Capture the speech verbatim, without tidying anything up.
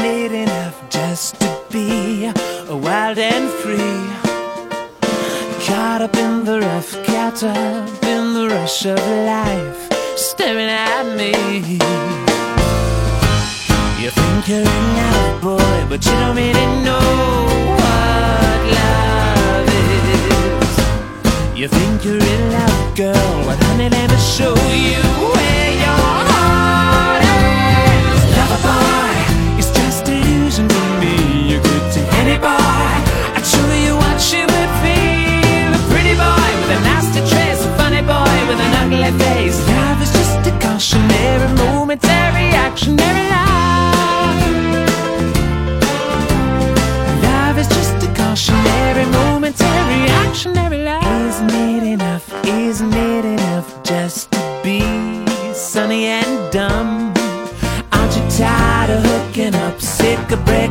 it enough just to be wild and free? Caught up in the rough, caught up in the rush of life, staring at me. You think you're in love, boy, but you don't really know what love is. You think you're in love, girl, but honey, let me show you where your heart is. Lover boy, it's just illusion to me. You're good to any boy, I'd show you what you would feel. A pretty boy with a nasty trace, a funny boy with an ugly face. Love is just a cautionary, momentary, actionary lie. Love is just a cautionary, momentary, actionary lie. Isn't it enough, isn't it enough just to be sunny and dumb? Aren't you tired of hooking up, sick of breaking